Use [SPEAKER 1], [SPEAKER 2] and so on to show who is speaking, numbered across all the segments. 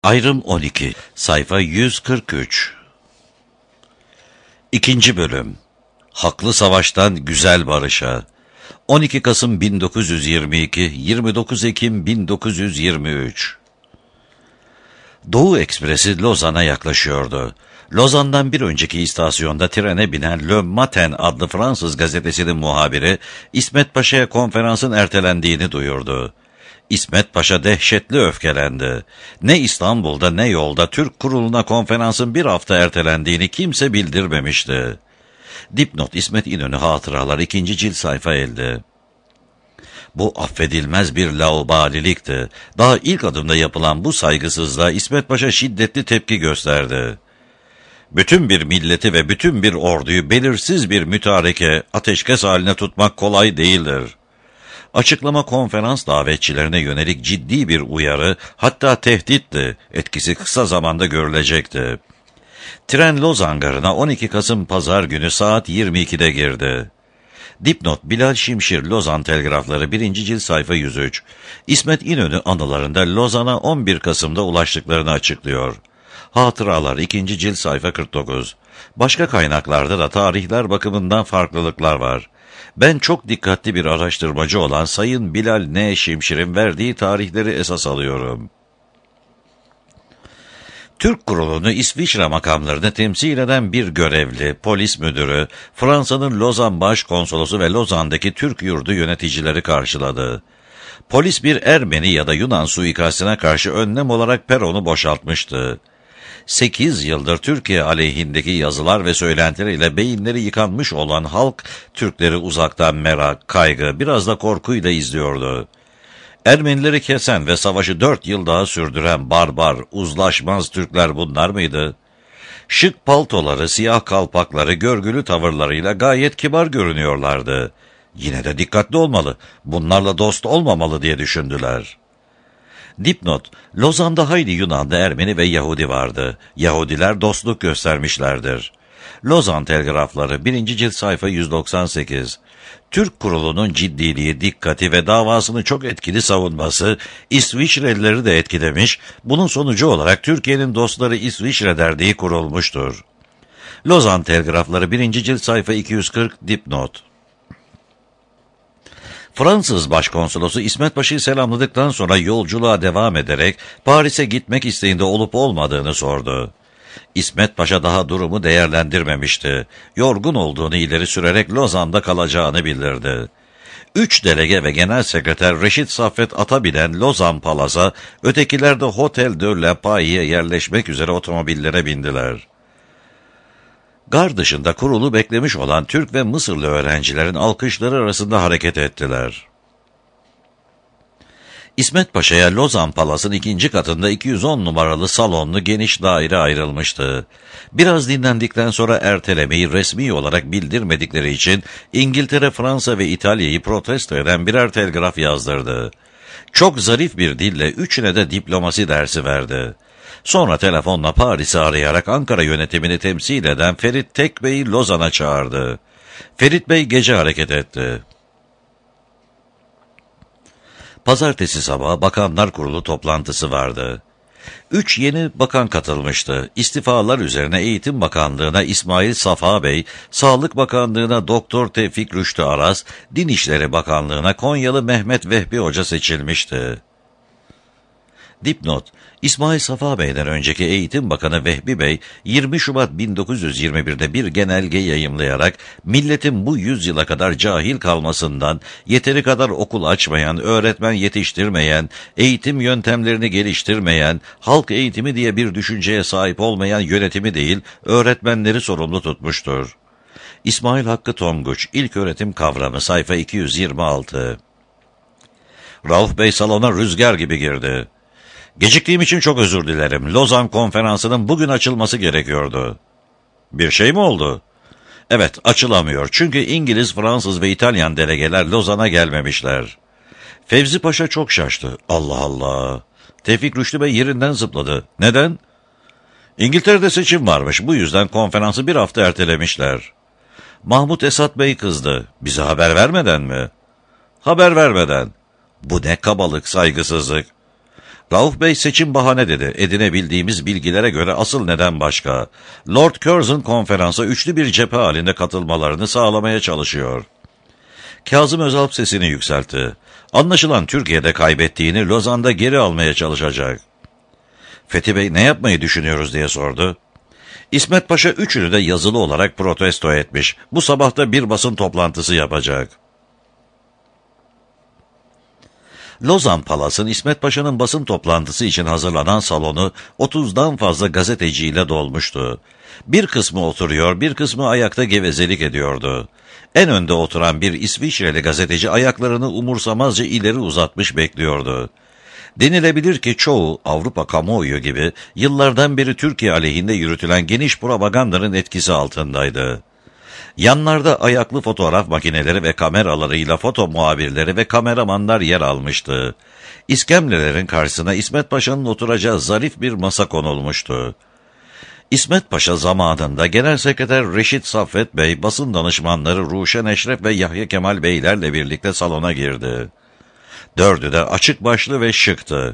[SPEAKER 1] Ayrım 12, sayfa 143. İkinci bölüm. Haklı savaştan güzel barışa. 12 Kasım 1922, 29 Ekim 1923. Doğu Ekspresi Lozan'a yaklaşıyordu. Lozan'dan bir önceki istasyonda trene binen Le Matin adlı Fransız gazetesinin muhabiri İsmet Paşa'ya konferansın ertelendiğini duyurdu. İsmet Paşa dehşetli öfkelendi. Ne İstanbul'da ne yolda Türk kuruluna konferansın bir hafta ertelendiğini kimse bildirmemişti. Dipnot İsmet İnönü Hatıralar 2. cilt sayfa 50. Bu affedilmez bir laubalilikti. Daha ilk adımda yapılan bu saygısızlığa İsmet Paşa şiddetli tepki gösterdi. Bütün bir milleti ve bütün bir orduyu belirsiz bir mütareke, ateşkes haline tutmak kolay değildir. Açıklama konferans davetçilerine yönelik ciddi bir uyarı, hatta tehditti, etkisi kısa zamanda görülecekti. Tren Lozan garına 12 Kasım Pazar günü saat 22'de girdi. Dipnot Bilal Şimşir Lozan Telgrafları 1. cilt sayfa 103. İsmet İnönü anılarında Lozan'a 11 Kasım'da ulaştıklarını açıklıyor. Hatıralar 2. cilt sayfa 49. Başka kaynaklarda da tarihler bakımından farklılıklar var. Ben çok dikkatli bir araştırmacı olan Sayın Bilal N. Şimşir'in verdiği tarihleri esas alıyorum. Türk kurulunu İsviçre makamlarını temsil eden bir görevli, polis müdürü, Fransa'nın Lozan Başkonsolosu ve Lozan'daki Türk yurdu yöneticileri karşıladı. Polis bir Ermeni ya da Yunan suikastine karşı önlem olarak peronu boşaltmıştı. 8 yıldır Türkiye aleyhindeki yazılar ve söylentileriyle beyinleri yıkanmış olan halk, Türkleri uzaktan merak, kaygı, biraz da korkuyla izliyordu. Ermenileri kesen ve savaşı 4 yıl daha sürdüren barbar, uzlaşmaz Türkler bunlar mıydı? Şık paltoları, siyah kalpakları, görgülü tavırlarıyla gayet kibar görünüyorlardı. Yine de dikkatli olmalı, bunlarla dost olmamalı diye düşündüler. Dipnot, Lozan'da hayli Yunanlı, Ermeni ve Yahudi vardı. Yahudiler dostluk göstermişlerdir. Lozan Telgrafları 1. cilt sayfa 198. Türk kurulunun ciddiliği, dikkati ve davasını çok etkili savunması İsviçrelileri de etkilemiş, bunun sonucu olarak Türkiye'nin dostları İsviçre Derneği kurulmuştur. Lozan Telgrafları 1. cilt sayfa 240 dipnot. Fransız Başkonsolosu İsmet Paşa'yı selamladıktan sonra yolculuğa devam ederek Paris'e gitmek isteğinde olup olmadığını sordu. İsmet Paşa daha durumu değerlendirmemişti. Yorgun olduğunu ileri sürerek Lozan'da kalacağını bildirdi. 3 delege ve genel sekreter Reşit Saffet Atabilen Lozan Palaz'a, ötekiler de Hotel de la Paix'e yerleşmek üzere otomobillere bindiler. Gar dışında kurulu beklemiş olan Türk ve Mısırlı öğrencilerin alkışları arasında hareket ettiler. İsmet Paşa'ya Lozan Palas'ın 2. katında 210 numaralı salonlu geniş daire ayrılmıştı. Biraz dinlendikten sonra ertelemeyi resmi olarak bildirmedikleri için İngiltere, Fransa ve İtalya'yı protesto eden birer telgraf yazdırdı. Çok zarif bir dille üçüne de diplomasi dersi verdi. Sonra telefonla Paris'i arayarak Ankara yönetimini temsil eden Ferit Tek Bey'i Lozan'a çağırdı. Ferit Bey gece hareket etti. Pazartesi sabahı Bakanlar Kurulu toplantısı vardı. 3 yeni bakan katılmıştı. İstifalar üzerine Eğitim Bakanlığı'na İsmail Safa Bey, Sağlık Bakanlığı'na Doktor Tevfik Rüştü Aras, Din İşleri Bakanlığı'na Konyalı Mehmet Vehbi Hoca seçilmişti. Dipnot, İsmail Safa Bey'den önceki Eğitim Bakanı Vehbi Bey, 20 Şubat 1921'de bir genelge yayımlayarak, milletin bu yüzyıla kadar cahil kalmasından, yeteri kadar okul açmayan, öğretmen yetiştirmeyen, eğitim yöntemlerini geliştirmeyen, halk eğitimi diye bir düşünceye sahip olmayan yönetimi değil, öğretmenleri sorumlu tutmuştur. İsmail Hakkı Tonguç, İlköğretim Kavramı, sayfa 226. Rauf Bey salona rüzgar gibi girdi. Geciktiğim için çok özür dilerim. Lozan konferansının bugün açılması gerekiyordu. Bir şey mi oldu? Evet, açılamıyor. Çünkü İngiliz, Fransız ve İtalyan delegeler Lozan'a gelmemişler. Fevzi Paşa çok şaştı. Allah Allah. Tevfik Rüştü Bey yerinden zıpladı. Neden? İngiltere'de seçim varmış. Bu yüzden konferansı bir hafta ertelemişler. Mahmut Esat Bey kızdı. Bize haber vermeden mi? Haber vermeden. Bu ne kabalık, saygısızlık. Rauf Bey seçim bahane dedi. Edinebildiğimiz bilgilere göre asıl neden başka. Lord Curzon konferansa üçlü bir cephe halinde katılmalarını sağlamaya çalışıyor. Kazım Özalp sesini yükseltti. Anlaşılan Türkiye'de kaybettiğini Lozan'da geri almaya çalışacak. Fethi Bey ne yapmayı düşünüyoruz diye sordu. İsmet Paşa üçünü de yazılı olarak protesto etmiş. Bu sabah da bir basın toplantısı yapacak. Lozan Palas'ın İsmet Paşa'nın basın toplantısı için hazırlanan salonu 30'dan fazla gazeteciyle dolmuştu. Bir kısmı oturuyor, bir kısmı ayakta gevezelik ediyordu. En önde oturan bir İsviçreli gazeteci ayaklarını umursamazca ileri uzatmış bekliyordu. Denilebilir ki çoğu Avrupa kamuoyu gibi yıllardan beri Türkiye aleyhinde yürütülen geniş propagandanın etkisi altındaydı. Yanlarda ayaklı fotoğraf makineleri ve kameralarıyla foto muhabirleri ve kameramanlar yer almıştı. İskemlelerin karşısına İsmet Paşa'nın oturacağı zarif bir masa konulmuştu. İsmet Paşa zamanında Genel Sekreter Reşit Saffet Bey, basın danışmanları Ruşen Eşref ve Yahya Kemal Beylerle birlikte salona girdi. Dördü de açık başlı ve şıktı.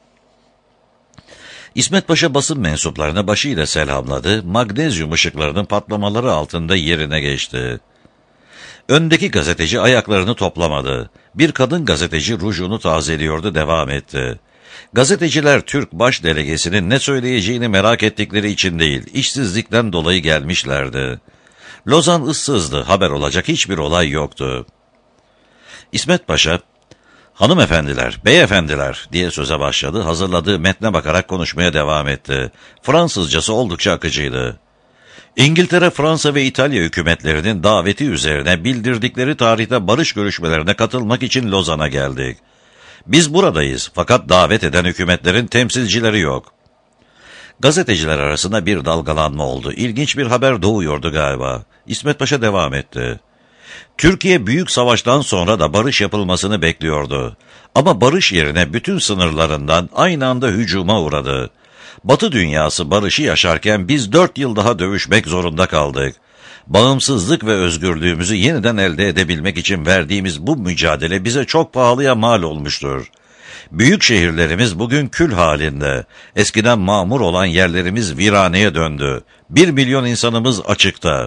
[SPEAKER 1] İsmet Paşa basın mensuplarını başıyla selamladı, magnezyum ışıklarının patlamaları altında yerine geçti. Öndeki gazeteci ayaklarını toplamadı. Bir kadın gazeteci rujunu tazeliyordu, devam etti. Gazeteciler Türk baş delegesinin ne söyleyeceğini merak ettikleri için değil, işsizlikten dolayı gelmişlerdi. Lozan ıssızdı, haber olacak hiçbir olay yoktu. İsmet Paşa, "Hanımefendiler, beyefendiler" diye söze başladı, hazırladığı metne bakarak konuşmaya devam etti. Fransızcası oldukça akıcıydı. İngiltere, Fransa ve İtalya hükümetlerinin daveti üzerine bildirdikleri tarihte barış görüşmelerine katılmak için Lozan'a geldik. Biz buradayız fakat davet eden hükümetlerin temsilcileri yok. Gazeteciler arasında bir dalgalanma oldu. İlginç bir haber doğuyordu galiba. İsmet Paşa devam etti. Türkiye büyük savaştan sonra da barış yapılmasını bekliyordu. Ama barış yerine bütün sınırlarından aynı anda hücuma uğradı. Batı dünyası barışı yaşarken biz 4 yıl daha dövüşmek zorunda kaldık. Bağımsızlık ve özgürlüğümüzü yeniden elde edebilmek için verdiğimiz bu mücadele bize çok pahalıya mal olmuştur. Büyük şehirlerimiz bugün kül halinde. Eskiden mamur olan yerlerimiz viraneye döndü. 1 milyon insanımız açıkta.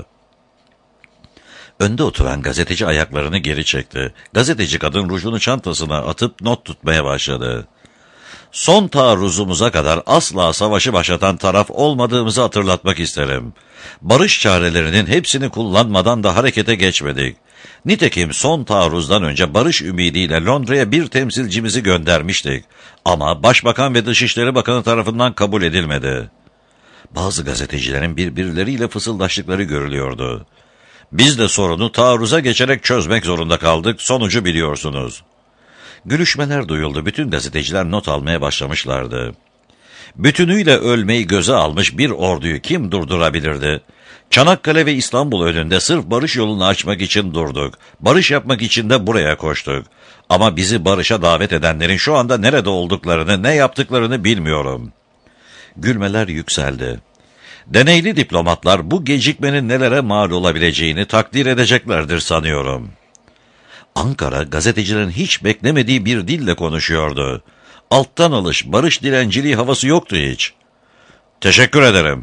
[SPEAKER 1] Önde oturan gazeteci ayaklarını geri çekti. Gazeteci kadın rujunu çantasına atıp not tutmaya başladı. Son taarruzumuza kadar asla savaşı başlatan taraf olmadığımızı hatırlatmak isterim. Barış çarelerinin hepsini kullanmadan da harekete geçmedik. Nitekim son taarruzdan önce barış ümidiyle Londra'ya bir temsilcimizi göndermiştik. Ama Başbakan ve Dışişleri Bakanı tarafından kabul edilmedi. Bazı gazetecilerin birbirleriyle fısıldaştıkları görülüyordu. Biz de sorunu taarruza geçerek çözmek zorunda kaldık, sonucu biliyorsunuz. Gülüşmeler duyuldu, bütün gazeteciler not almaya başlamışlardı. Bütünüyle ölmeyi göze almış bir orduyu kim durdurabilirdi? Çanakkale ve İstanbul önünde sırf barış yolunu açmak için durduk. Barış yapmak için de buraya koştuk. Ama bizi barışa davet edenlerin şu anda nerede olduklarını, ne yaptıklarını bilmiyorum. Gülmeler yükseldi. Deneyli diplomatlar bu gecikmenin nelere mal olabileceğini takdir edeceklerdir sanıyorum. Ankara, gazetecilerin hiç beklemediği bir dille konuşuyordu. Alttan alış, barış dilenciliği havası yoktu hiç. Teşekkür ederim.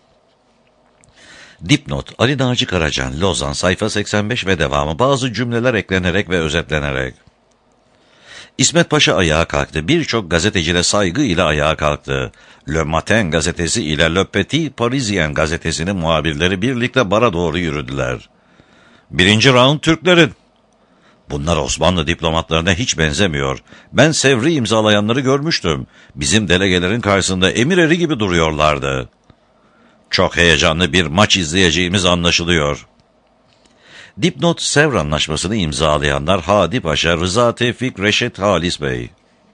[SPEAKER 1] Dipnot, Ali Naci Karacan, Lozan, sayfa 85 ve devamı, bazı cümleler eklenerek ve özetlenerek. İsmet Paşa ayağa kalktı. Birçok gazeteciyle saygıyla ayağa kalktı. Le Matin gazetesi ile Le Petit Parisien gazetesinin muhabirleri birlikte bara doğru yürüdüler. Birinci round Türklerin. Bunlar Osmanlı diplomatlarına hiç benzemiyor. Ben Sevr'i imzalayanları görmüştüm. Bizim delegelerin karşısında emir eri gibi duruyorlardı. Çok heyecanlı bir maç izleyeceğimiz anlaşılıyor. Dipnot, Sevr Anlaşması'nı imzalayanlar Hadi Paşa, Rıza Tevfik, Reşet Halis Bey.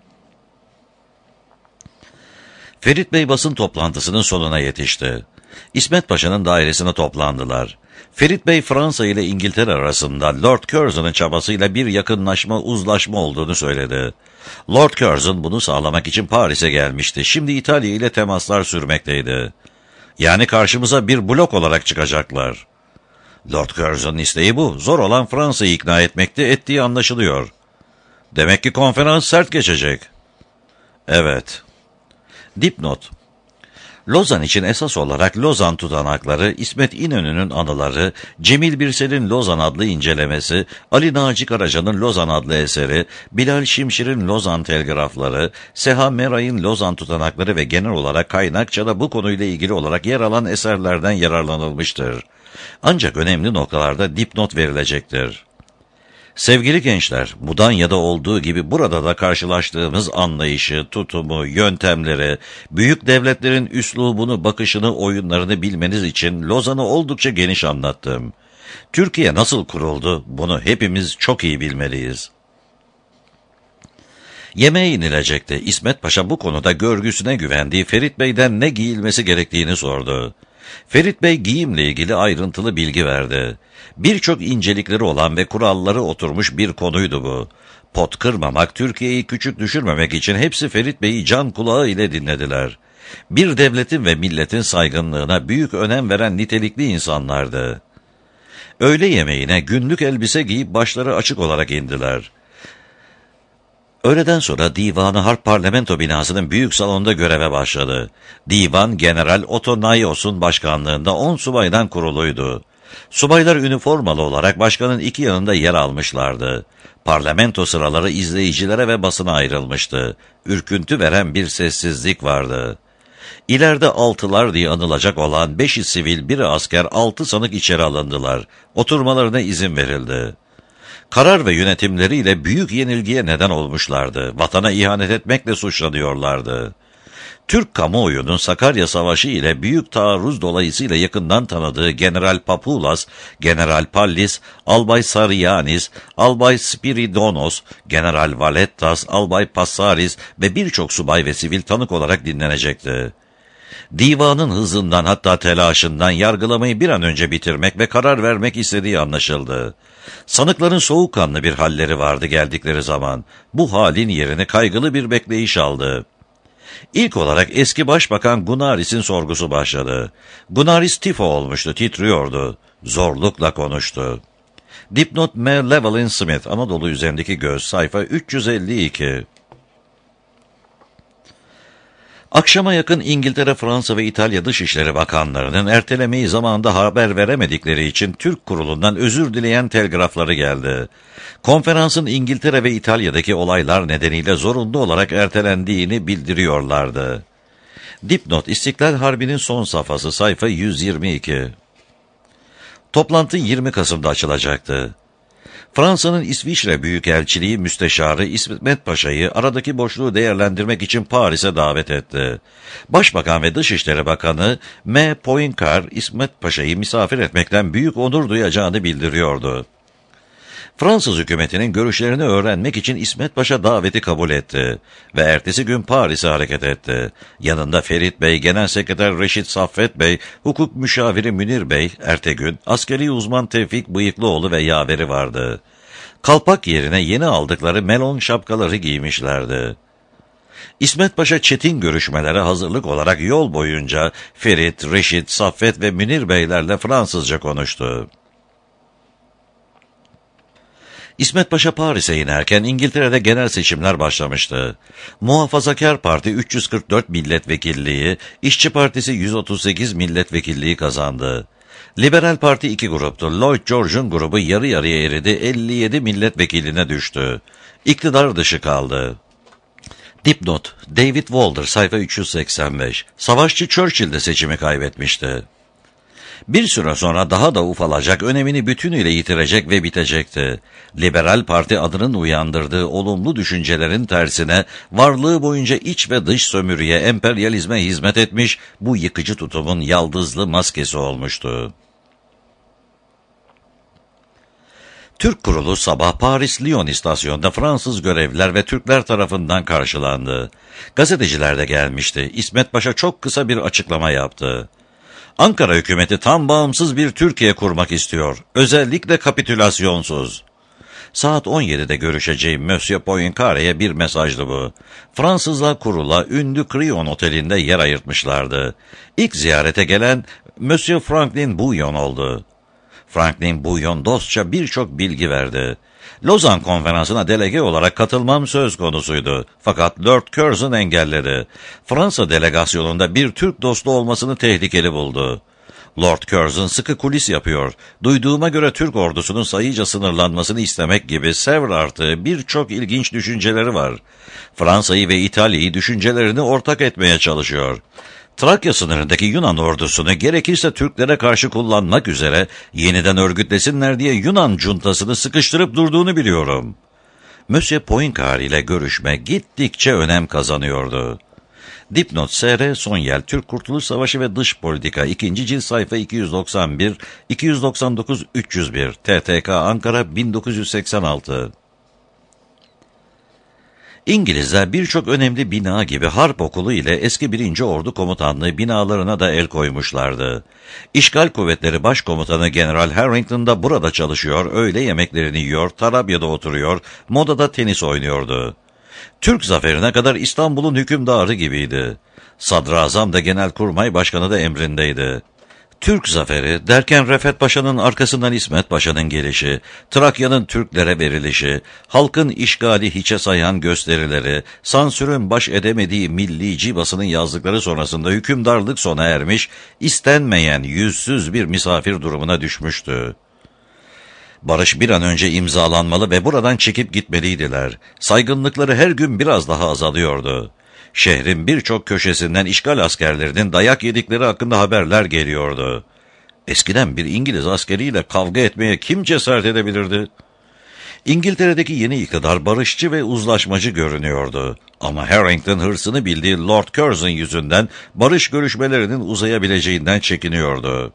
[SPEAKER 1] Ferit Bey basın toplantısının sonuna yetişti. İsmet Paşa'nın dairesine toplandılar. Ferit Bey, Fransa ile İngiltere arasında Lord Curzon'un çabasıyla bir yakınlaşma, uzlaşma olduğunu söyledi. Lord Curzon bunu sağlamak için Paris'e gelmişti. Şimdi İtalya ile temaslar sürmekteydi. Yani karşımıza bir blok olarak çıkacaklar. Lord Curzon'un isteği bu. Zor olan Fransa'yı ikna etmekte, ettiği anlaşılıyor. Demek ki konferans sert geçecek. Evet. Dipnot: Lozan için esas olarak Lozan tutanakları, İsmet İnönü'nün anıları, Cemil Birsel'in Lozan adlı incelemesi, Ali Naci Karaca'nın Lozan adlı eseri, Bilal Şimşir'in Lozan telgrafları, Seha Meray'ın Lozan tutanakları ve genel olarak kaynakçada bu konuyla ilgili olarak yer alan eserlerden yararlanılmıştır. Ancak önemli noktalarda dipnot verilecektir. Sevgili gençler, Mudanya'da olduğu gibi burada da karşılaştığımız anlayışı, tutumu, yöntemleri, büyük devletlerin üslubunu, bakışını, oyunlarını bilmeniz için Lozan'ı oldukça geniş anlattım. Türkiye nasıl kuruldu, bunu hepimiz çok iyi bilmeliyiz. Yemeğe inilecekti. İsmet Paşa bu konuda görgüsüne güvendiği Ferit Bey'den ne giyilmesi gerektiğini sordu. Ferit Bey giyimle ilgili ayrıntılı bilgi verdi. Birçok incelikleri olan ve kuralları oturmuş bir konuydu bu. Pot kırmamak, Türkiye'yi küçük düşürmemek için hepsi Ferit Bey'i can kulağı ile dinlediler. Bir devletin ve milletin saygınlığına büyük önem veren nitelikli insanlardı. Öğle yemeğine günlük elbise giyip başları açık olarak indiler. Öğleden sonra Divan-ı Harp Parlamento binasının büyük salonunda göreve başladı. Divan, General Otto Naios'un başkanlığında 10 subaydan kuruluydu. Subaylar üniformalı olarak başkanın iki yanında yer almışlardı. Parlamento sıraları izleyicilere ve basına ayrılmıştı. Ürküntü veren bir sessizlik vardı. İleride altılar diye anılacak olan 5'i sivil, 1'i asker, 6 sanık içeri alındılar. Oturmalarına izin verildi. Karar ve yönetimleriyle büyük yenilgiye neden olmuşlardı. Vatana ihanet etmekle suçlanıyorlardı. Türk kamuoyunun Sakarya Savaşı ile büyük taarruz dolayısıyla yakından tanıdığı General Papulas, General Pallis, Albay Sarıyanis, Albay Spiridonos, General Valettas, Albay Passaris ve birçok subay ve sivil tanık olarak dinlenecekti. Divanın hızından, hatta telaşından yargılamayı bir an önce bitirmek ve karar vermek istediği anlaşıldı. Sanıkların soğukkanlı bir halleri vardı geldikleri zaman. Bu halin yerini kaygılı bir bekleyiş aldı. İlk olarak eski başbakan Gunaris'in sorgusu başladı. Gunaris tifo olmuştu, titriyordu. Zorlukla konuştu. Dipnot: M. Llewellyn Smith, Anadolu üzerindeki göz, sayfa 352. Akşama yakın İngiltere, Fransa ve İtalya Dışişleri Bakanlarının ertelemeyi zamanında haber veremedikleri için Türk Kurulu'ndan özür dileyen telgrafları geldi. Konferansın İngiltere ve İtalya'daki olaylar nedeniyle zorunlu olarak ertelendiğini bildiriyorlardı. Dipnot: İstiklal Harbi'nin son safhası, sayfa 122. Toplantı 20 Kasım'da açılacaktı. Fransa'nın İsviçre Büyükelçiliği Müsteşarı İsmet Paşa'yı aradaki boşluğu değerlendirmek için Paris'e davet etti. Başbakan ve Dışişleri Bakanı M. Poincar, İsmet Paşa'yı misafir etmekten büyük onur duyacağını bildiriyordu. Fransız hükümetinin görüşlerini öğrenmek için İsmet Paşa daveti kabul etti ve ertesi gün Paris'e hareket etti. Yanında Ferit Bey, Genel Sekreter Reşit Saffet Bey, Hukuk Müşaviri Münir Bey, ertegün, askeri uzman Tevfik Bıyıklıoğlu ve yaveri vardı. Kalpak yerine yeni aldıkları melon şapkaları giymişlerdi. İsmet Paşa çetin görüşmelere hazırlık olarak yol boyunca Ferit, Reşit, Saffet ve Münir Beylerle Fransızca konuştu. İsmet Paşa Paris'e inerken İngiltere'de genel seçimler başlamıştı. Muhafazakar Parti 344 milletvekilliği, İşçi Partisi 138 milletvekilliği kazandı. Liberal Parti iki gruptu. Lloyd George'un grubu yarı yarıya eridi, 57 milletvekiline düştü. İktidar dışı kaldı. Dipnot: David Walder, sayfa 385. Savaşçı Churchill de seçimi kaybetmişti. Bir süre sonra daha da ufalacak, önemini bütünüyle yitirecek ve bitecekti. Liberal Parti adının uyandırdığı olumlu düşüncelerin tersine varlığı boyunca iç ve dış sömürüye, emperyalizme hizmet etmiş, bu yıkıcı tutumun yaldızlı maskesi olmuştu. Türk Kurulu sabah Paris-Lyon istasyonunda Fransız görevliler ve Türkler tarafından karşılandı. Gazeteciler de gelmişti. İsmet Paşa çok kısa bir açıklama yaptı. Ankara hükümeti tam bağımsız bir Türkiye kurmak istiyor. Özellikle kapitülasyonsuz. Saat 17'de görüşeceğim Monsieur Poincare'ye bir mesajdı bu. Fransızlar kurula ünlü Crillon Oteli'nde yer ayırtmışlardı. İlk ziyarete gelen Monsieur Franklin Bouillon oldu. Franklin Bouillon dostça birçok bilgi verdi. Lozan Konferansı'na delege olarak katılmam söz konusuydu. Fakat Lord Curzon engelledi. Fransa delegasyonunda bir Türk dostu olmasını tehlikeli buldu. Lord Curzon sıkı kulis yapıyor. Duyduğuma göre Türk ordusunun sayıca sınırlanmasını istemek gibi Sevr artı birçok ilginç düşünceleri var. Fransa'yı ve İtalya'yı düşüncelerini ortak etmeye çalışıyor. Trakya sınırındaki Yunan ordusunu gerekirse Türklere karşı kullanmak üzere yeniden örgütlesinler diye Yunan cuntasını sıkıştırıp durduğunu biliyorum. Monsieur Poincaré ile görüşme gittikçe önem kazanıyordu. Dipnot S.R. Sonyel, Türk Kurtuluş Savaşı ve Dış Politika 2. cilt sayfa 291, 299, 301, TTK Ankara 1986. İngilizler birçok önemli bina gibi Harp Okulu ile eski 1. Ordu Komutanlığı binalarına da el koymuşlardı. İşgal Kuvvetleri Başkomutanı General Harrington da burada çalışıyor, öğle yemeklerini yiyor, Tarabya'da oturuyor, modada tenis oynuyordu. Türk zaferine kadar İstanbul'un hükümdarı gibiydi. Sadrazam da Genelkurmay Başkanı da emrindeydi. Türk zaferi derken Refet Paşa'nın arkasından İsmet Paşa'nın gelişi, Trakya'nın Türklere verilişi, halkın işgali hiçe sayan gösterileri, sansürün baş edemediği millici basının yazdıkları sonrasında hükümdarlık sona ermiş, istenmeyen yüzsüz bir misafir durumuna düşmüştü. Barış bir an önce imzalanmalı ve buradan çekip gitmeliydiler. Saygınlıkları her gün biraz daha azalıyordu. Şehrin birçok köşesinden işgal askerlerinin dayak yedikleri hakkında haberler geliyordu. Eskiden bir İngiliz askeriyle kavga etmeye kim cesaret edebilirdi? İngiltere'deki yeni iktidar barışçı ve uzlaşmacı görünüyordu. Ama Harrington hırsını bildiği Lord Curzon yüzünden barış görüşmelerinin uzayabileceğinden çekiniyordu.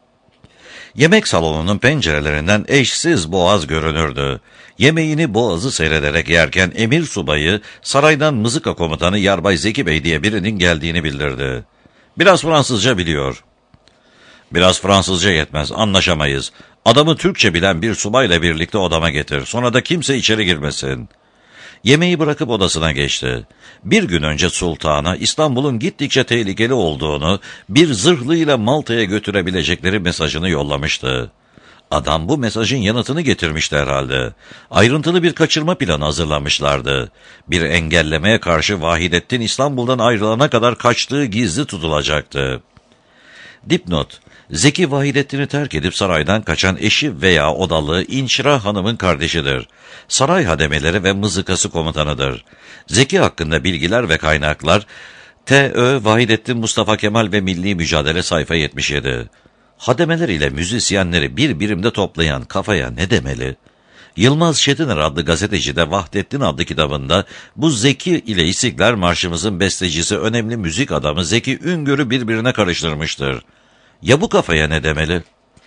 [SPEAKER 1] Yemek salonunun pencerelerinden eşsiz boğaz görünürdü. Yemeğini boğazı seyrederek yerken emir subayı saraydan mızıka komutanı Yarbay Zeki Bey diye birinin geldiğini bildirdi. Biraz Fransızca biliyor. Biraz Fransızca yetmez, anlaşamayız. Adamı Türkçe bilen bir subayla birlikte odama getir, sonra da kimse içeri girmesin. Yemeği bırakıp odasına geçti. Bir gün önce sultana İstanbul'un gittikçe tehlikeli olduğunu, bir zırhlıyla Malta'ya götürebilecekleri mesajını yollamıştı. Adam bu mesajın yanıtını getirmişti herhalde. Ayrıntılı bir kaçırma planı hazırlamışlardı. Bir engellemeye karşı Vahidettin İstanbul'dan ayrılana kadar kaçtığı gizli tutulacaktı. Dipnot: Zeki Vahidettin'i terk edip saraydan kaçan eşi veya odalı İnşirah Hanım'ın kardeşidir. Saray hademeleri ve mızıkası komutanıdır. Zeki hakkında bilgiler ve kaynaklar T.Ö. Vahidettin Mustafa Kemal ve Milli Mücadele sayfa 77. Hademeler ile müzisyenleri bir birimde toplayan kafaya ne demeli? Yılmaz Çetiner adlı gazetecide Vahdettin adlı kitabında bu Zeki ile İstiklal Marşımızın bestecisi önemli müzik adamı Zeki Üngör'ü birbirine karıştırmıştır. Ya bu kafaya ne demeli?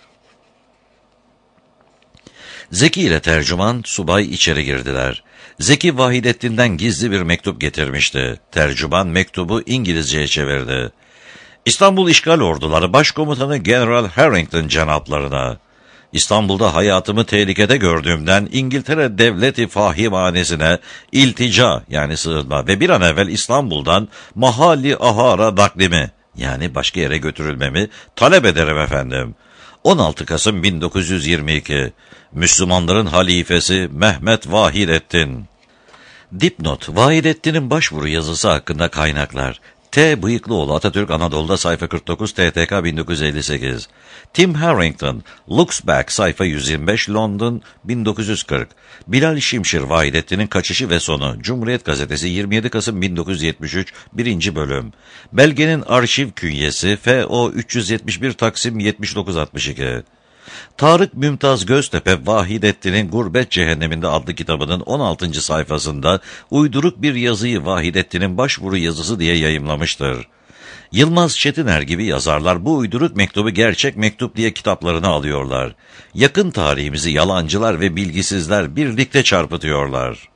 [SPEAKER 1] Zeki ile tercüman subay içeri girdiler. Zeki Vahidettin'den gizli bir mektup getirmişti. Tercüman mektubu İngilizceye çevirdi. İstanbul İşgal Orduları Başkomutanı General Harrington canaplarına: İstanbul'da hayatımı tehlikede gördüğümden İngiltere Devleti Fahimhanesi'ne iltica yani sığınma ve bir an evvel İstanbul'dan mahalli ahara naklimi yani başka yere götürülmemi talep ederim efendim. 16 Kasım 1922 Müslümanların halifesi Mehmet Vahidettin. Dipnot: Vahidettin'in başvuru yazısı hakkında kaynaklar. T. Bıyıklıoğlu Atatürk Anadolu'da sayfa 49 TTK 1958. Tim Harrington, Looks Back sayfa 125 London 1940. Bilal Şimşir Vahidettin'in kaçışı ve sonu Cumhuriyet Gazetesi 27 Kasım 1973 1. bölüm. Belgenin arşiv künyesi FO 371 Taksim 7962. Tarık Mümtaz Göztepe Vahidettin'in Gurbet Cehenneminde adlı kitabının 16. sayfasında uyduruk bir yazıyı Vahidettin'in başvuru yazısı diye yayımlamıştır. Yılmaz Çetiner gibi yazarlar bu uyduruk mektubu gerçek mektup diye kitaplarına alıyorlar. Yakın tarihimizi yalancılar ve bilgisizler birlikte çarpıtıyorlar.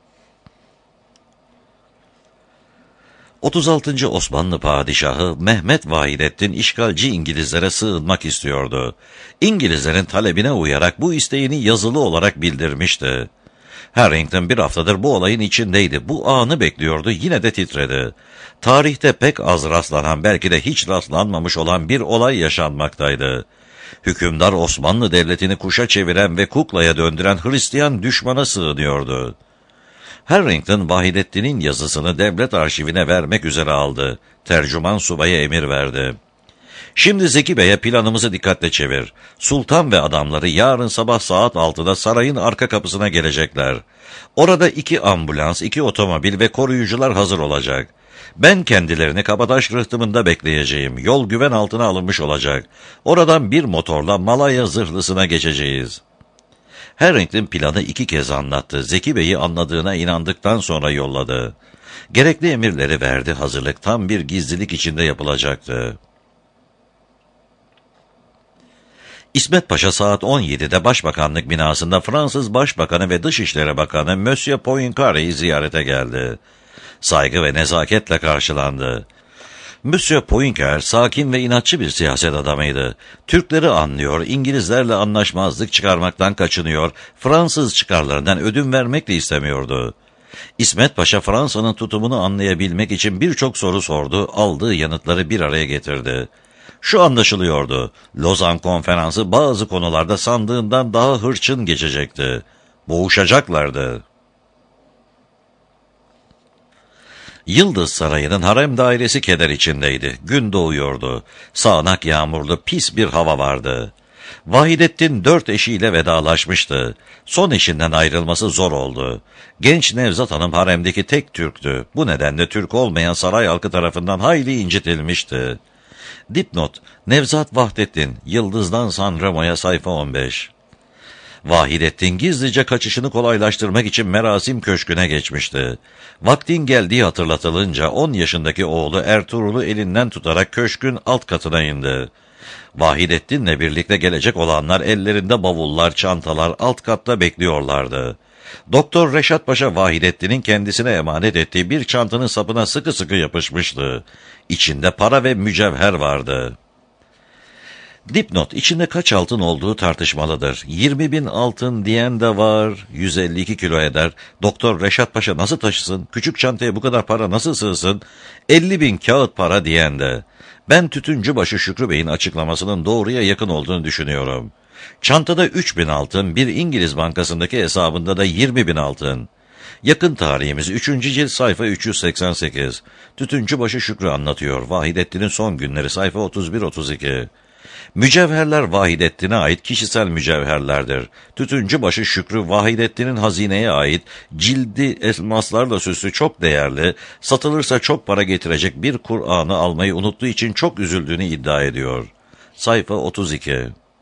[SPEAKER 1] 36. Osmanlı Padişahı Mehmet Vahidettin işgalci İngilizlere sığınmak istiyordu. İngilizlerin talebine uyarak bu isteğini yazılı olarak bildirmişti. Harrington bir haftadır bu olayın içindeydi. Bu anı bekliyordu, yine de titredi. Tarihte pek az rastlanan, belki de hiç rastlanmamış olan bir olay yaşanmaktaydı. Hükümdar Osmanlı Devleti'ni kuşa çeviren ve kuklaya döndüren Hristiyan düşmana sığınıyordu. Harrington, Vahidettin'in yazısını devlet arşivine vermek üzere aldı. Tercüman subaya emir verdi. Şimdi Zeki Bey'e planımızı dikkatle çevir. Sultan ve adamları yarın sabah saat 6'da sarayın arka kapısına gelecekler. Orada 2 ambulans, 2 otomobil ve koruyucular hazır olacak. Ben kendilerini Kabataş rıhtımında bekleyeceğim. Yol güven altına alınmış olacak. Oradan bir motorla Malaya zırhlısına geçeceğiz. Harrington planı 2 kez anlattı. Zeki Bey'i anladığına inandıktan sonra yolladı. Gerekli emirleri verdi. Hazırlık tam bir gizlilik içinde yapılacaktı. İsmet Paşa saat 17'de Başbakanlık binasında Fransız Başbakanı ve Dışişleri Bakanı Monsieur Poincaré'yi ziyarete geldi. Saygı ve nezaketle karşılandı. Monsieur Poincaré sakin ve inatçı bir siyaset adamıydı. Türkleri anlıyor, İngilizlerle anlaşmazlık çıkarmaktan kaçınıyor, Fransız çıkarlarından ödün vermek de istemiyordu. İsmet Paşa Fransa'nın tutumunu anlayabilmek için birçok soru sordu, aldığı yanıtları bir araya getirdi. Şu anlaşılıyordu, Lozan Konferansı bazı konularda sandığından daha hırçın geçecekti. Boğuşacaklardı. Yıldız Sarayı'nın harem dairesi keder içindeydi. Gün doğuyordu. Sağanak yağmurlu pis bir hava vardı. Vahidettin 4 eşiyle vedalaşmıştı. Son eşinden ayrılması zor oldu. Genç Nevzat Hanım haremdeki tek Türktü. Bu nedenle Türk olmayan saray halkı tarafından hayli incitilmişti. Dipnot: Nevzat Vahdettin, Yıldız'dan San Remo'ya sayfa 15. Vahidettin gizlice kaçışını kolaylaştırmak için merasim köşküne geçmişti. Vaktin geldiği hatırlatılınca 10 yaşındaki oğlu Ertuğrul'u elinden tutarak köşkün alt katına indi. Vahidettin'le birlikte gelecek olanlar ellerinde bavullar, çantalar alt katta bekliyorlardı. Doktor Reşat Paşa Vahidettin'in kendisine emanet ettiği bir çantanın sapına sıkı sıkı yapışmıştı. İçinde para ve mücevher vardı. Dipnot: içinde kaç altın olduğu tartışmalıdır. 20.000 altın diyen de var, 152 kilo eder. Doktor Reşat Paşa nasıl taşısın, küçük çantaya bu kadar para nasıl sığsın, 50.000 kağıt para diyen de. Ben Tütüncübaşı Şükrü Bey'in açıklamasının doğruya yakın olduğunu düşünüyorum. Çantada 3.000 altın, bir İngiliz bankasındaki hesabında da 20.000 altın. Yakın tarihimiz 3. cilt sayfa 388. Tütüncübaşı Şükrü anlatıyor. Vahidettin'in son günleri sayfa 31-32. Mücevherler Vahidettin'e ait kişisel mücevherlerdir. Tütüncübaşı Şükrü, Vahidettin'in hazineye ait cildi elmaslarla süslü çok değerli, satılırsa çok para getirecek bir Kur'an'ı almayı unuttuğu için çok üzüldüğünü iddia ediyor. Sayfa 32.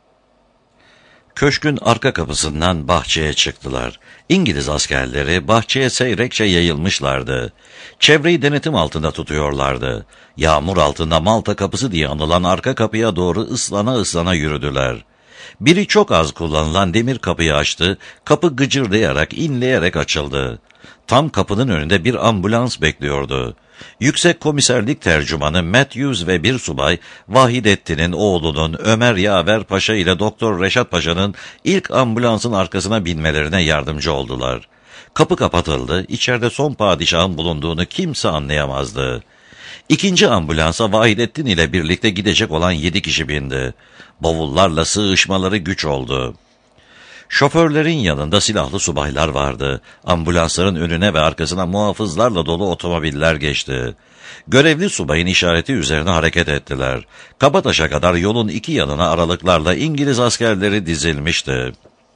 [SPEAKER 1] Köşkün arka kapısından bahçeye çıktılar. İngiliz askerleri bahçeye seyrekçe yayılmışlardı. Çevreyi denetim altında tutuyorlardı. Yağmur altında Malta kapısı diye anılan arka kapıya doğru ıslana ıslana yürüdüler. Biri çok az kullanılan demir kapıyı açtı, kapı gıcırdayarak, inleyerek açıldı. Tam kapının önünde bir ambulans bekliyordu. Yüksek Komiserlik Tercümanı Matthews ve bir subay, Vahidettin'in oğlunun Ömer Yaver Paşa ile Doktor Reşat Paşa'nın ilk ambulansın arkasına binmelerine yardımcı oldular. Kapı kapatıldı, içeride son padişahın bulunduğunu kimse anlayamazdı. İkinci ambulansa Vahidettin ile birlikte gidecek olan 7 kişi bindi. Bavullarla sığışmaları güç oldu. Şoförlerin yanında silahlı subaylar vardı. Ambulansların önüne ve arkasına muhafızlarla dolu otomobiller geçti. Görevli subayın işareti üzerine hareket ettiler. Kabataş'a kadar yolun 2 yanına aralıklarla İngiliz askerleri dizilmişti.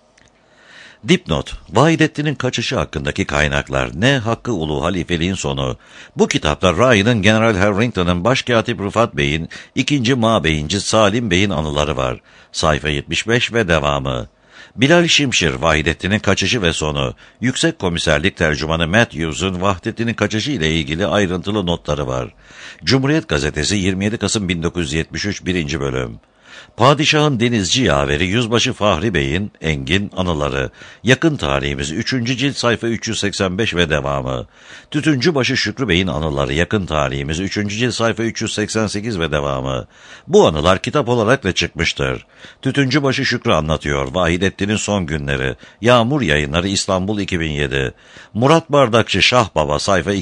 [SPEAKER 1] Dipnot: Vahidettin'in kaçışı hakkındaki kaynaklar. Ne Hakkı Ulu Halifeliğin sonu. Bu kitapta Ryan'ın General Harrington'ın Başkatip Rıfat Bey'in, 2. Mabeyinci Salim Bey'in anıları var. Sayfa 75 ve devamı. Bilal Şimşir, Vahidettin'in kaçışı ve sonu. Yüksek Komiserlik Tercümanı Matthews'un Vahidettin'in kaçışı ile ilgili ayrıntılı notları var. Cumhuriyet Gazetesi 27 Kasım 1973 1. bölüm. Padişahın denizci yaveri Yüzbaşı Fahri Bey'in Engin anıları. Yakın tarihimiz 3. cilt sayfa 385 ve devamı. Tütüncübaşı Şükrü Bey'in anıları. Yakın tarihimiz 3. cilt sayfa 388 ve devamı. Bu anılar kitap olarak da çıkmıştır. Tütüncübaşı Şükrü anlatıyor. Vahidettin'in son günleri. Yağmur Yayınları, İstanbul 2007. Murat Bardakçı Şah Baba sayfa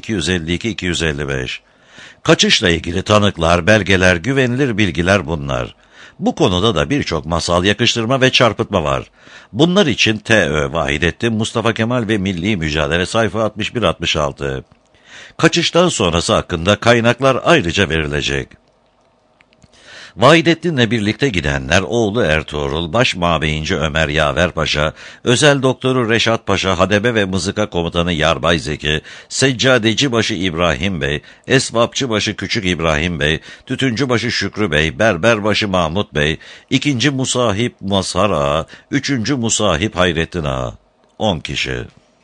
[SPEAKER 1] 252-255. Kaçışla ilgili tanıklar, belgeler, güvenilir bilgiler bunlar. Bu konuda da birçok masal, yakıştırma ve çarpıtma var. Bunlar için T.Ö. Vahidettin, Mustafa Kemal ve Milli Mücadele sayfa 61-66. Kaçıştan sonrası hakkında kaynaklar ayrıca verilecek. Vahidettin'le birlikte gidenler oğlu Ertuğrul, Başmabeyinci Ömer Yaver Paşa, Özel Doktoru Reşat Paşa, Hadebe ve Mızıka Komutanı Yarbay Zeki, Seccadecibaşı İbrahim Bey, Esvapçıbaşı Küçük İbrahim Bey, Tütüncübaşı Şükrü Bey, Berberbaşı Mahmut Bey, 2. Musahip Mazhar Ağa, 3. Musahip Hayrettin Ağa. 10 kişi.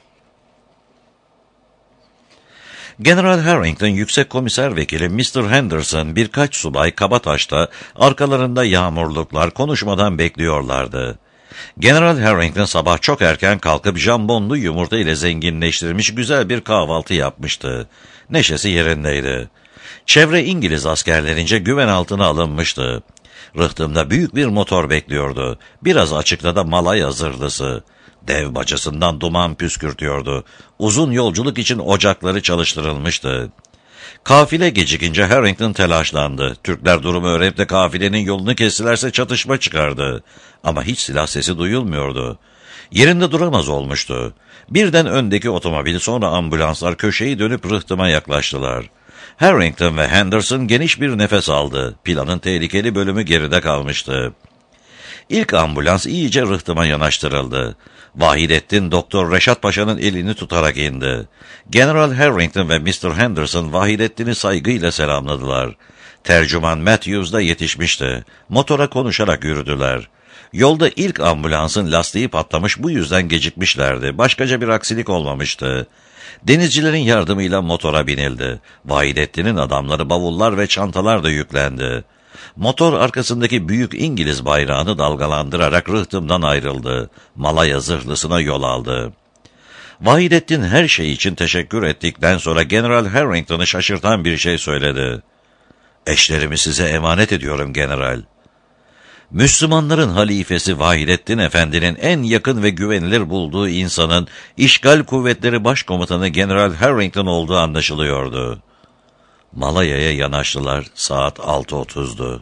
[SPEAKER 1] General Harrington, Yüksek Komiser Vekili Mr. Henderson, birkaç subay Kabataş'ta, arkalarında yağmurluklar, konuşmadan bekliyorlardı. General Harrington sabah çok erken kalkıp jambonlu yumurta ile zenginleştirilmiş güzel bir kahvaltı yapmıştı. Neşesi yerindeydi. Çevre İngiliz askerlerince güven altına alınmıştı. Rıhtımda büyük bir motor bekliyordu. Biraz açıkta da Malaya zırhlısı. Dev bacasından duman püskürtüyordu. Uzun yolculuk için ocakları çalıştırılmıştı. Kafile gecikince Harrington telaşlandı. Türkler durumu öğrenip de kafilenin yolunu kestilerse çatışma çıkardı. Ama hiç silah sesi duyulmuyordu. Yerinde duramaz olmuştu. Birden öndeki otomobil, sonra ambulanslar köşeyi dönüp rıhtıma yaklaştılar. Harrington ve Henderson geniş bir nefes aldı. Planın tehlikeli bölümü geride kalmıştı. İlk ambulans iyice rıhtıma yanaştırıldı. Vahidettin, Doktor Reşat Paşa'nın elini tutarak indi. General Harrington ve Mr. Henderson Vahidettin'i saygıyla selamladılar. Tercüman Matthews da yetişmişti. Motora konuşarak yürüdüler. Yolda ilk ambulansın lastiği patlamış, bu yüzden gecikmişlerdi. Başkaca bir aksilik olmamıştı. Denizcilerin yardımıyla motora binildi. Vahidettin'in adamları bavullar ve çantalar da yüklendi. Motor arkasındaki büyük İngiliz bayrağını dalgalandırarak rıhtımdan ayrıldı. Malaya zırhlısına yol aldı. Vahidettin her şey için teşekkür ettikten sonra General Harrington'ı şaşırtan bir şey söyledi. "Eşlerimi size emanet ediyorum general." Müslümanların halifesi Vahidettin Efendi'nin en yakın ve güvenilir bulduğu insanın işgal kuvvetleri başkomutanı General Harrington olduğu anlaşılıyordu. Malaya'ya yanaştılar. Saat 6:30'du.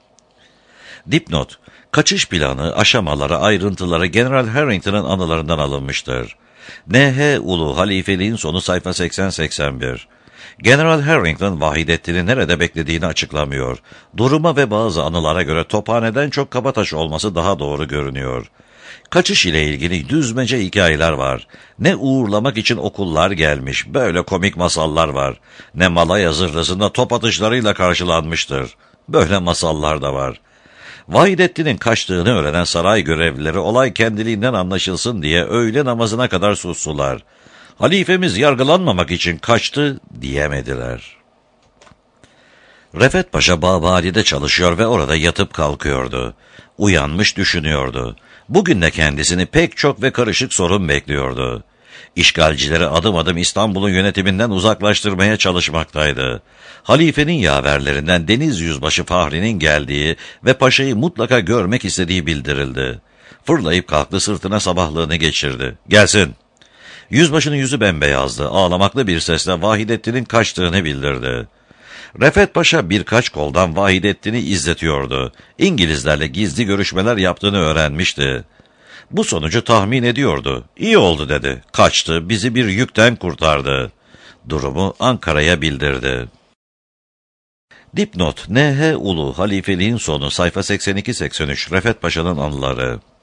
[SPEAKER 1] Dipnot: kaçış planı, aşamaları, ayrıntıları General Harrington'ın anılarından alınmıştır. N.H. Ulu, Halifeliğin Sonu, sayfa 80-81. General Harrington, Vahidettin'i nerede beklediğini açıklamıyor. Duruma ve bazı anılara göre Tophane'den çok Kabataş olması daha doğru görünüyor. Kaçış ile ilgili düzmece hikayeler var. Ne uğurlamak için okullar gelmiş, böyle komik masallar var. Ne Malaya zırhlısında top atışlarıyla karşılanmıştır. Böyle masallar da var. Vahidettin'in kaçtığını öğrenen saray görevlileri olay kendiliğinden anlaşılsın diye öğle namazına kadar sustular. Halifemiz yargılanmamak için kaçtı diyemediler. Refet Paşa Babali'de çalışıyor ve orada yatıp kalkıyordu. Uyanmış düşünüyordu. Bugün de kendisini pek çok ve karışık sorun bekliyordu. İşgalcileri adım adım İstanbul'un yönetiminden uzaklaştırmaya çalışmaktaydı. Halifenin yaverlerinden Deniz Yüzbaşı Fahri'nin geldiği ve paşayı mutlaka görmek istediği bildirildi. Fırlayıp kalktı, sırtına sabahlığını geçirdi. "Gelsin." Yüzbaşının yüzü bembeyazdı. Ağlamaklı bir sesle Vahidettin'in kaçtığını bildirdi. Refet Paşa birkaç koldan Vahidettin'i izletiyordu. İngilizlerle gizli görüşmeler yaptığını öğrenmişti. Bu sonucu tahmin ediyordu. "İyi oldu," dedi. "Kaçtı, bizi bir yükten kurtardı." Durumu Ankara'ya bildirdi. Dipnot: N.H. Ulu, Halifeliğin Sonu, sayfa 82-83, Refet Paşa'nın anıları.